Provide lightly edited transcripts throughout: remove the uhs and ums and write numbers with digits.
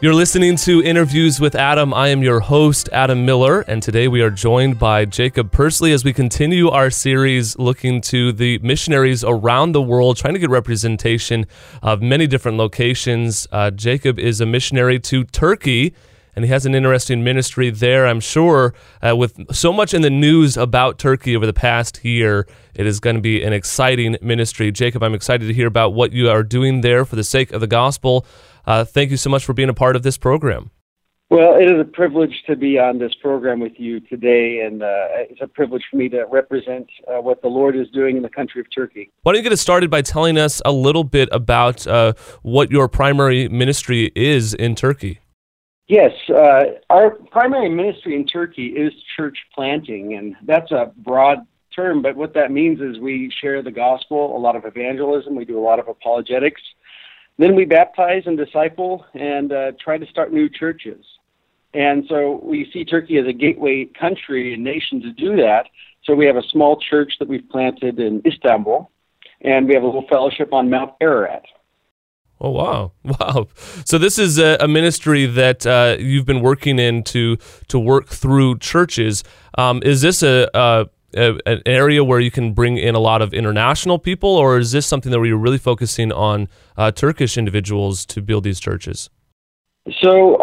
You're listening to Interviews with Adam. I am your host, Adam Miller, and today we are joined by Jacob Persley as we continue our series looking to the missionaries around the world, trying to get representation of many different locations. Jacob is a missionary to Turkey, and he has an interesting ministry there. I'm sure with so much in the news about Turkey over the past year, it is going to be an exciting ministry. Jacob, I'm excited to hear about what you are doing there for the sake of the gospel. Thank you so much for being a part of this program. Well, it is a privilege to be on this program with you today, and it's a privilege for me to represent what the Lord is doing in the country of Turkey. Why don't you get us started by telling us a little bit about what your primary ministry is in Turkey? Yes, our primary ministry in Turkey is church planting, and that's a broad term, but what that means is we share the gospel, a lot of evangelism, we do a lot of apologetics. Then we baptize and disciple and try to start new churches. And so we see Turkey as a gateway country and nation to do that. So we have a small church that we've planted in Istanbul, and we have a little fellowship on Mount Ararat. Oh, wow. Wow. So this is a ministry that you've been working in to work through churches. Is this an area where you can bring in a lot of international people, or is this something that where you're really focusing on Turkish individuals to build these churches? So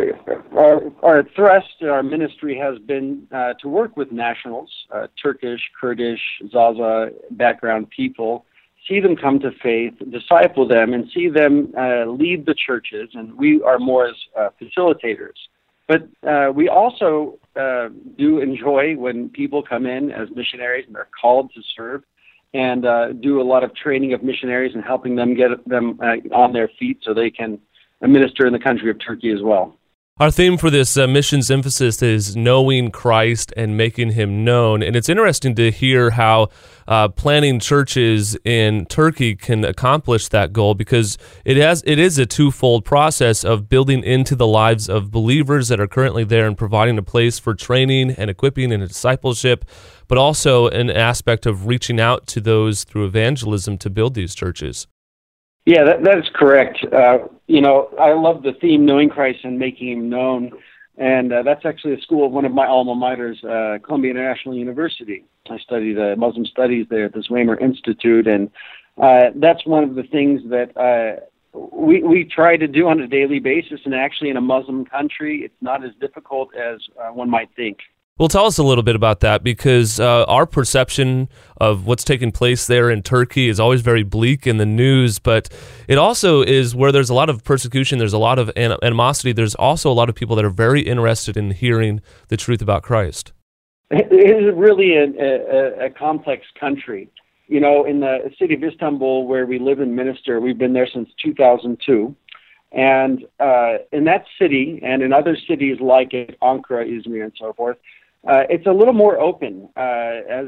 our thrust in our ministry has been to work with nationals, Turkish, Kurdish, Zaza background people, see them come to faith, disciple them, and see them lead the churches, and we are more as facilitators. But we also do enjoy when people come in as missionaries and they're called to serve, and do a lot of training of missionaries and helping them get them on their feet so they can minister in the country of Turkey as well. Our theme for this missions emphasis is knowing Christ and making him known. And it's interesting to hear how planting churches in Turkey can accomplish that goal, because it is a twofold process of building into the lives of believers that are currently there and providing a place for training and equipping and discipleship, but also an aspect of reaching out to those through evangelism to build these churches. Yeah, that is correct. I love the theme, knowing Christ and making him known, and that's actually a school of one of my alma maters, Columbia International University. I studied Muslim studies there at the Zwemer Institute, and that's one of the things that we try to do on a daily basis, and actually in a Muslim country, it's not as difficult as one might think. Well, tell us a little bit about that, because our perception of what's taking place there in Turkey is always very bleak in the news, but it also is where there's a lot of persecution, there's a lot of animosity, there's also a lot of people that are very interested in hearing the truth about Christ. It is really a complex country. In the city of Istanbul, where we live and minister, we've been there since 2002. And in that city and in other cities like it, Ankara, Izmir, and so forth, it's a little more open as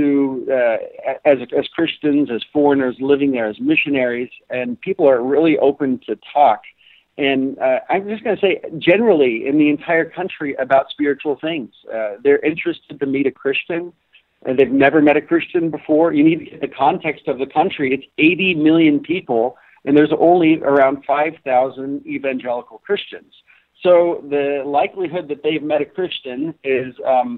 Christians, as foreigners living there, as missionaries, and people are really open to talk. And I'm just going to say, generally, in the entire country about spiritual things. They're interested to meet a Christian. They've never met a Christian before. You need to get the context of the country. It's 80 million people, and there's only around 5,000 evangelical Christians. So the likelihood that they've met a Christian is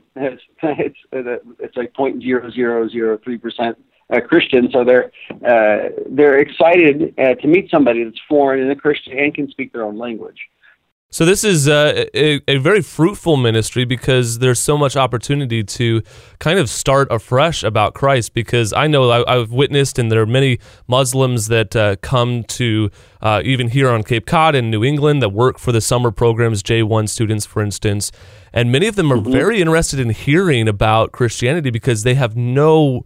it's like 0.0003% Christian. So they're excited to meet somebody that's foreign and a Christian and can speak their own language. So this is a very fruitful ministry, because there's so much opportunity to kind of start afresh about Christ, because I know I've witnessed, and there are many Muslims that come to even here on Cape Cod in New England that work for the summer programs, J1 students, for instance, and many of them are very interested in hearing about Christianity because they have they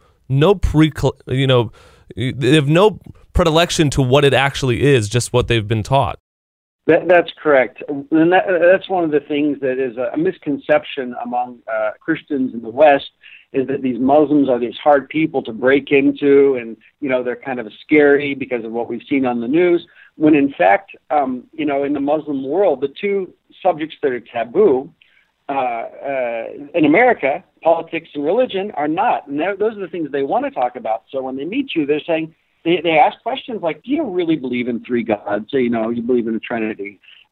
have no predilection to what it actually is, just what they've been taught. That's correct. And that's one of the things that is a misconception among Christians in the West, is that these Muslims are these hard people to break into, and, they're kind of scary because of what we've seen on the news, when in fact, in the Muslim world, the two subjects that are taboo in America, politics and religion, are not. And those are the things they want to talk about. So when they meet you, they're saying, they ask questions like, do you really believe in three gods? So, you believe in the Trinity.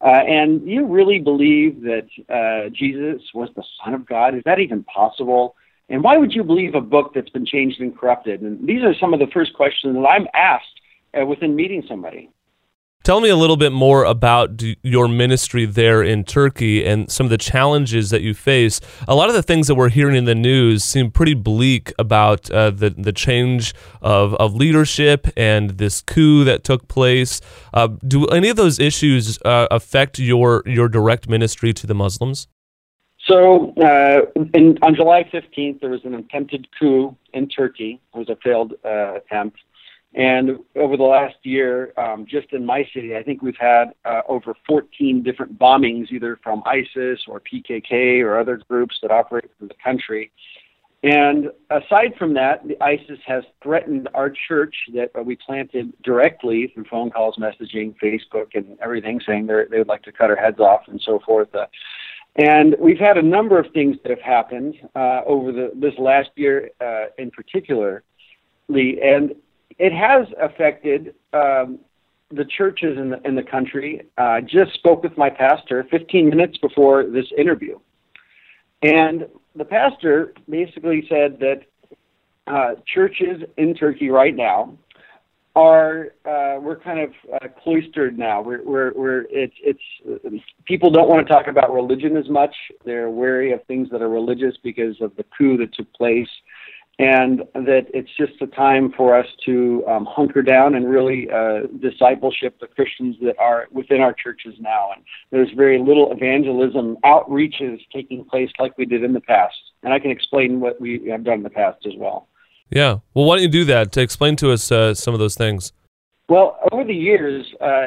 And you really believe that Jesus was the Son of God? Is that even possible? And why would you believe a book that's been changed and corrupted? And these are some of the first questions that I'm asked within meeting somebody. Tell me a little bit more about your ministry there in Turkey and some of the challenges that you face. A lot of the things that we're hearing in the news seem pretty bleak about the change of leadership and this coup that took place. Do any of those issues affect your direct ministry to the Muslims? So on July 15th, there was an attempted coup in Turkey. It was a failed attempt. And over the last year, just in my city, I think we've had over 14 different bombings, either from ISIS or PKK or other groups that operate in the country. And aside from that, the ISIS has threatened our church that we planted directly through phone calls, messaging, Facebook, and everything, saying they would like to cut our heads off and so forth. And we've had a number of things that have happened over this last year in particular, Lee, and it has affected the churches in the country. I just spoke with my pastor 15 minutes before this interview. And the pastor basically said that churches in Turkey right now we're kind of cloistered now. It's people don't want to talk about religion as much. They're wary of things that are religious because of the coup that took place. And that it's just a time for us to hunker down and really discipleship the Christians that are within our churches now. And there's very little evangelism outreaches taking place like we did in the past. And I can explain what we have done in the past as well. Yeah. Well, why don't you do that to explain to us some of those things? Well, over the years,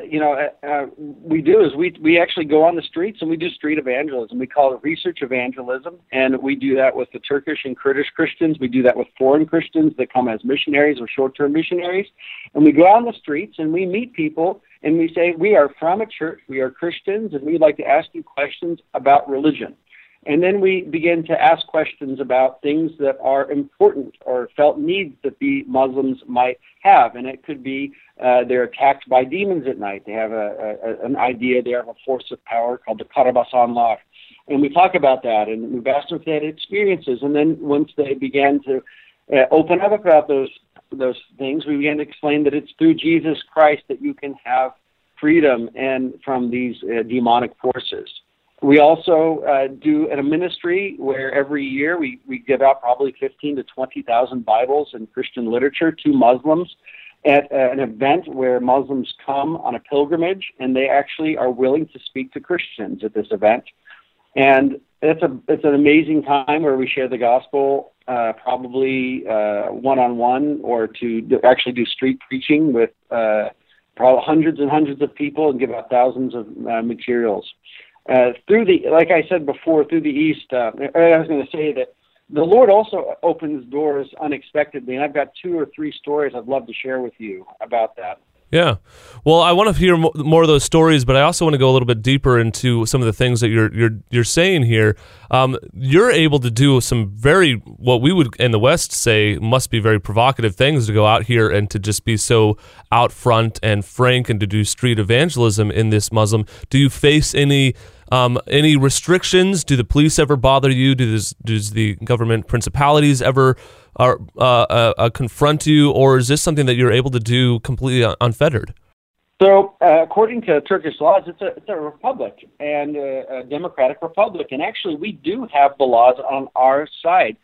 we actually go on the streets and we do street evangelism. We call it research evangelism, and we do that with the Turkish and Kurdish Christians. We do that with foreign Christians that come as missionaries or short-term missionaries. And we go on the streets and we meet people and we say, we are from a church, we are Christians, and we'd like to ask you questions about religion. And then we begin to ask questions about things that are important or felt needs that the Muslims might have. And it could be they're attacked by demons at night. They have an idea, they have a force of power called the Karabasanlar. And we talk about that, and we've asked them if they had experiences. And then once they began to open up about those things, we began to explain that it's through Jesus Christ that you can have freedom and from these demonic forces. We also do a ministry where every year we give out probably 15 to 20,000 Bibles and Christian literature to Muslims at an event where Muslims come on a pilgrimage, and they actually are willing to speak to Christians at this event. And it's an amazing time where we share the gospel, probably one-on-one, or to actually do street preaching with probably hundreds and hundreds of people and give out thousands of materials. Like I said before, through the East, I was going to say that the Lord also opens doors unexpectedly, and I've got 2 or 3 stories I'd love to share with you about that. Yeah. Well, I want to hear more of those stories, but I also want to go a little bit deeper into some of the things that you're saying here. You're able to do some very, what we would in the West say must be very provocative things, to go out here and to just be so out front and frank and to do street evangelism in this Muslim. Do you face any restrictions? Do the police ever bother you? Does the government principalities ever confront you, or is this something that you're able to do completely unfettered? So, according to Turkish laws, it's a republic and a democratic republic, and actually we do have the laws on our side.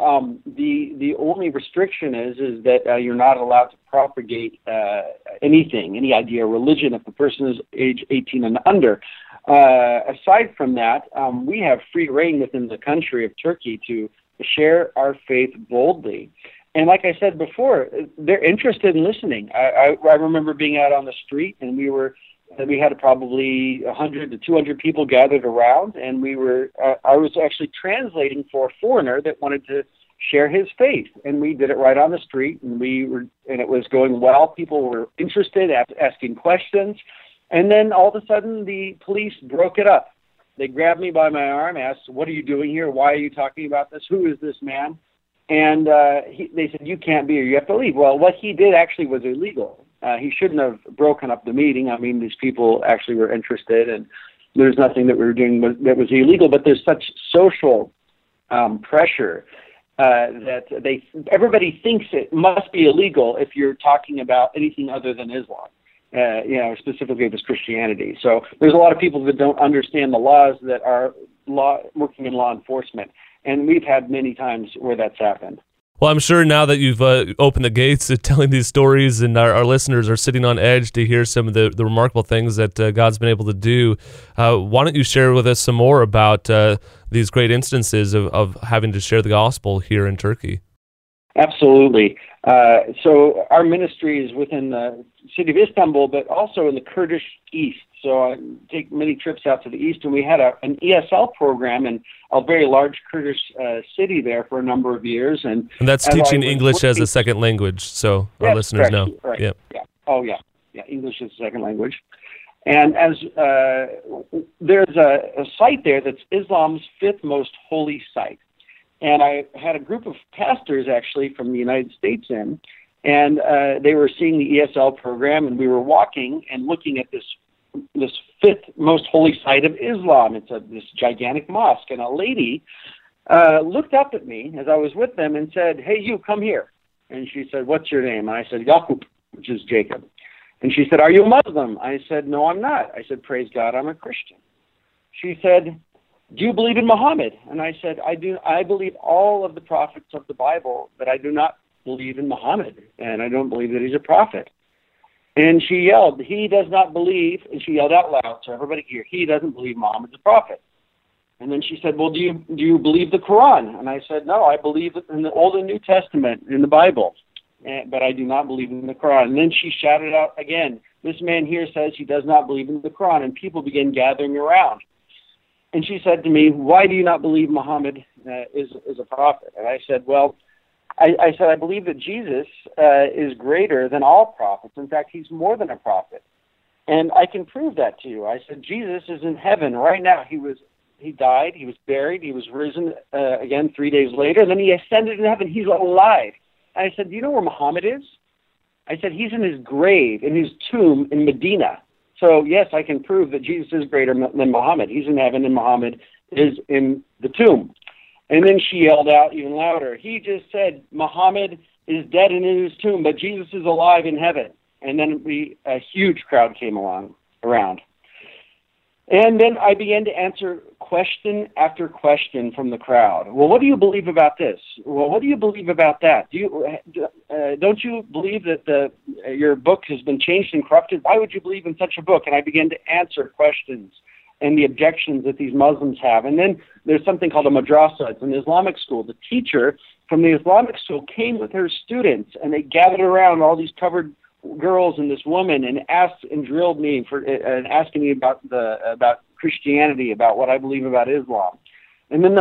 The only restriction is that you're not allowed to propagate anything, any idea of religion, if the person is age 18 and under. Aside from that, we have free reign within the country of Turkey to share our faith boldly. And like I said before, they're interested in listening. I remember being out on the street, and we had probably 100 to 200 people gathered around, and I was actually translating for a foreigner that wanted to share his faith, and we did it right on the street, and it was going well. People were interested, asking questions, and then all of a sudden the police broke it up. They grabbed me by my arm, asked, "What are you doing here? Why are you talking about this? Who is this man?" And they said, "You can't be here. You have to leave." Well, what he did actually was illegal. He shouldn't have broken up the meeting. I mean, these people actually were interested, and there's nothing that we were doing that was illegal, but there's such social pressure that everybody thinks it must be illegal if you're talking about anything other than Islam, specifically if it's Christianity. So there's a lot of people that don't understand the laws that are working in law enforcement, and we've had many times where that's happened. Well, I'm sure now that you've opened the gates to telling these stories, and our listeners are sitting on edge to hear some of the remarkable things that God's been able to do, why don't you share with us some more about these great instances of having to share the gospel here in Turkey? Absolutely. So our ministry is within the city of Istanbul, but also in the Kurdish East. So I take many trips out to the East, and we had an ESL program in a very large Kurdish city there for a number of years. And that's teaching English as a second language, so our listeners know. Right. Yeah. Oh, yeah. Yeah, English is a second language. And as there's a site there that's Islam's fifth most holy site. And I had a group of pastors actually from the United States in, and they were seeing the ESL program, and we were walking and looking at this fifth most holy site of Islam. It's this gigantic mosque, and a lady looked up at me as I was with them and said, "Hey, you, come here." And she said, "What's your name?" And I said, "Yaqub," which is Jacob. And she said, "Are you a Muslim?" I said, "No, I'm not." I said, "Praise God, I'm a Christian." She said, "Do you believe in Muhammad?" And I said, "I do. I believe all of the prophets of the Bible, but I do not believe in Muhammad, and I don't believe that he's a prophet." And she yelled, "He does not believe," and she yelled out loud so everybody could hear, "He doesn't believe Muhammad's a prophet." And then she said, "Well, do you believe the Quran?" And I said, "No, I believe in the Old and New Testament, in the Bible, but I do not believe in the Quran." And then she shouted out again, "This man here says he does not believe in the Quran," and people began gathering around. And she said to me, "Why do you not believe Muhammad is a prophet?" And I said, "Well, I said, I believe that Jesus is greater than all prophets. In fact, he's more than a prophet. And I can prove that to you." I said, "Jesus is in heaven right now. He died, he was buried, he was risen again 3 days later, and then he ascended in heaven. He's alive." And I said, "Do you know where Muhammad is?" I said, "He's in his grave, in his tomb in Medina. So, yes, I can prove that Jesus is greater than Muhammad. He's in heaven, and Muhammad is in the tomb." And then she yelled out even louder, "He just said Muhammad is dead and in his tomb, but Jesus is alive in heaven." And then a huge crowd came around. And then I began to answer question after question from the crowd. "Well, what do you believe about this? Well, what do you believe about that? Don't you believe that your book has been changed and corrupted? Why would you believe in such a book?" And I began to answer questions and the objections that these Muslims have. And then there's something called a madrasa. It's an Islamic school. The teacher from the Islamic school came with her students, and they gathered around all these covered girls and this woman and asked and drilled me and asking me about Christianity, about what I believe about Islam. And then the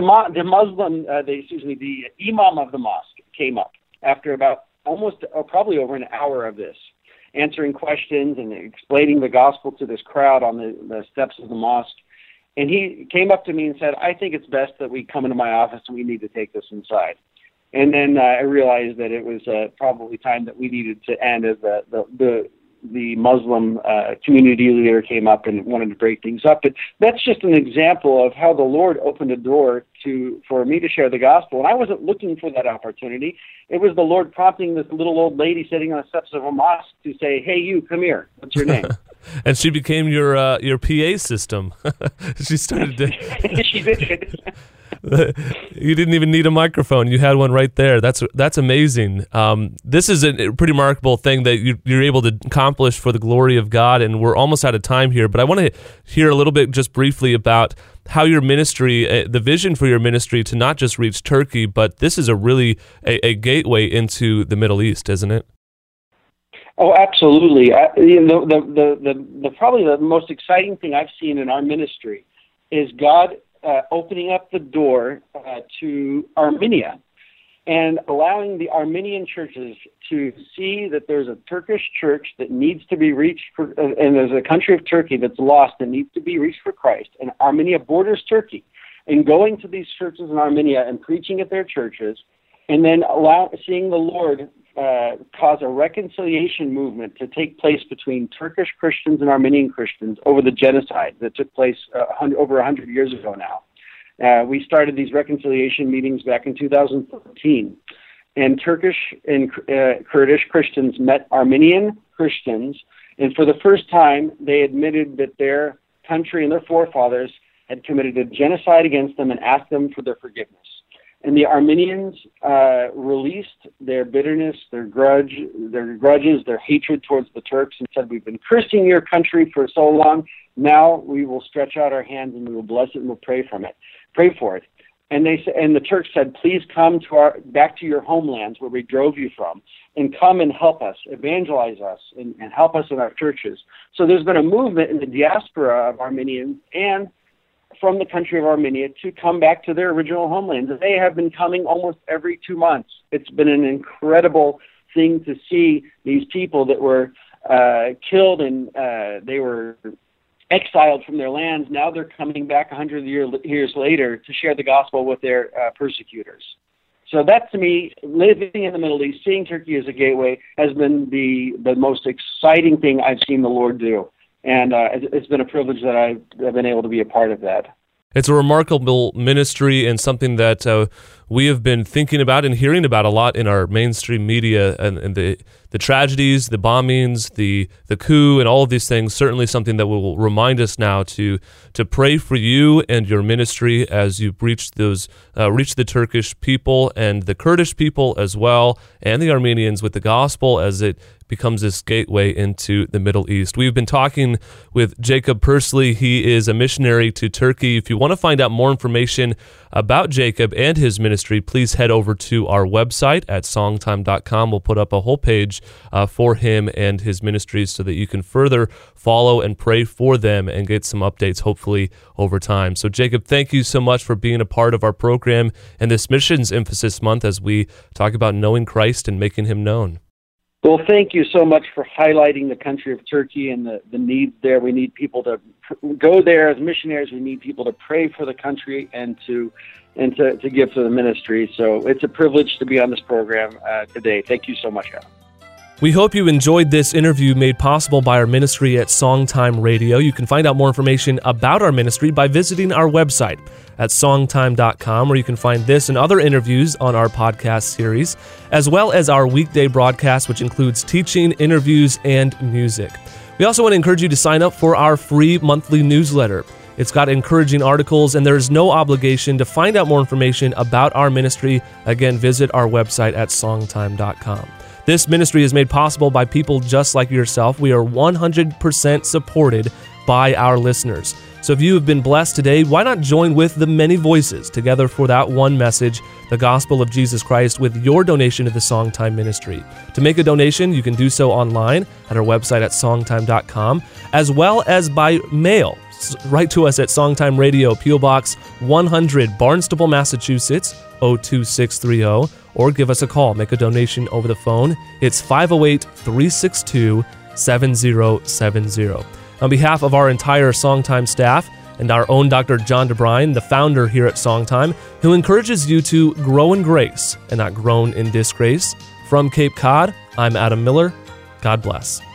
imam of the mosque came up after about probably over an hour of this, answering questions and explaining the gospel to this crowd on the steps of the mosque. And he came up to me and said, "I think it's best that we come into my office and we need to take this inside." And then I realized that it was probably time that we needed to end, as the Muslim community leader came up and wanted to break things up. But that's just an example of how the Lord opened a door for me to share the gospel. And I wasn't looking for that opportunity. It was the Lord prompting this little old lady sitting on the steps of a mosque to say, "Hey, you, come here. What's your name?" And she became your PA system. She started to... She did. You didn't even need a microphone. You had one right there. That's amazing. This is a pretty remarkable thing that you're able to accomplish for the glory of God, and we're almost out of time here, but I want to hear a little bit just briefly about how your ministry, the vision for your ministry to not just reach Turkey, but this is a gateway into the Middle East, isn't it? Oh, absolutely. Probably the most exciting thing I've seen in our ministry is God opening up the door to Armenia and allowing the Armenian churches to see that there's a Turkish church that needs to be reached, and there's a country of Turkey that's lost and needs to be reached for Christ. And Armenia borders Turkey. And going to these churches in Armenia and preaching at their churches, and then seeing the Lord cause a reconciliation movement to take place between Turkish Christians and Armenian Christians over the genocide that took place over 100 years ago now. We started these reconciliation meetings back in 2014, and Turkish and Kurdish Christians met Armenian Christians, and for the first time, they admitted that their country and their forefathers had committed a genocide against them and asked them for their forgiveness. And the Armenians released their bitterness, their grudges, their hatred towards the Turks, and said, "We've been cursing your country for so long. Now we will stretch out our hands and we will bless it and we'll pray for it." And the Turks said, "Please come back to your homelands where we drove you from, and come and help us, evangelize us, and help us in our churches." So there's been a movement in the diaspora of Armenians and from the country of Armenia to come back to their original homelands. They have been coming almost every 2 months. It's been an incredible thing to see these people that were killed and they were exiled from their lands. Now they're coming back 100 years later to share the gospel with their persecutors. So that, to me, living in the Middle East, seeing Turkey as a gateway, has been the most exciting thing I've seen the Lord do. And it's been a privilege that I've been able to be a part of that. It's a remarkable ministry and something that we have been thinking about and hearing about a lot in our mainstream media, and the tragedies, the bombings, the coup, and all of these things. Certainly something that will remind us now to pray for you and your ministry as you reach the Turkish people and the Kurdish people as well, and the Armenians with the gospel as it becomes this gateway into the Middle East. We've been talking with Jacob Persley. He is a missionary to Turkey. If you want to find out more information about Jacob and his ministry, please head over to our website at songtime.com. We'll put up a whole page for him and his ministries so that you can further follow and pray for them and get some updates, hopefully, over time. So, Jacob, thank you so much for being a part of our program and this Missions Emphasis Month as we talk about knowing Christ and making him known. Well, thank you so much for highlighting the country of Turkey and the needs there. We need people to go there as missionaries. We need people to pray for the country and to give to the ministry. So it's a privilege to be on this program today. Thank you so much, Adam. We hope you enjoyed this interview made possible by our ministry at Songtime Radio. You can find out more information about our ministry by visiting our website at songtime.com, where you can find this and other interviews on our podcast series, as well as our weekday broadcast, which includes teaching, interviews, and music. We also want to encourage you to sign up for our free monthly newsletter. It's got encouraging articles, and there's no obligation. To find out more information about our ministry, again, visit our website at songtime.com. This ministry is made possible by people just like yourself. We are 100% supported by our listeners. So if you have been blessed today, why not join with the many voices together for that one message, the gospel of Jesus Christ, with your donation to the Songtime ministry. To make a donation, you can do so online at our website at songtime.com, as well as by mail. Write to us at Songtime Radio, P.O. Box 100, Barnstable, Massachusetts, 02630, or give us a call. Make a donation over the phone. It's 508-362-7070. On behalf of our entire Songtime staff and our own Dr. John DeBrine, the founder here at Songtime, who encourages you to grow in grace and not groan in disgrace, from Cape Cod, I'm Adam Miller. God bless.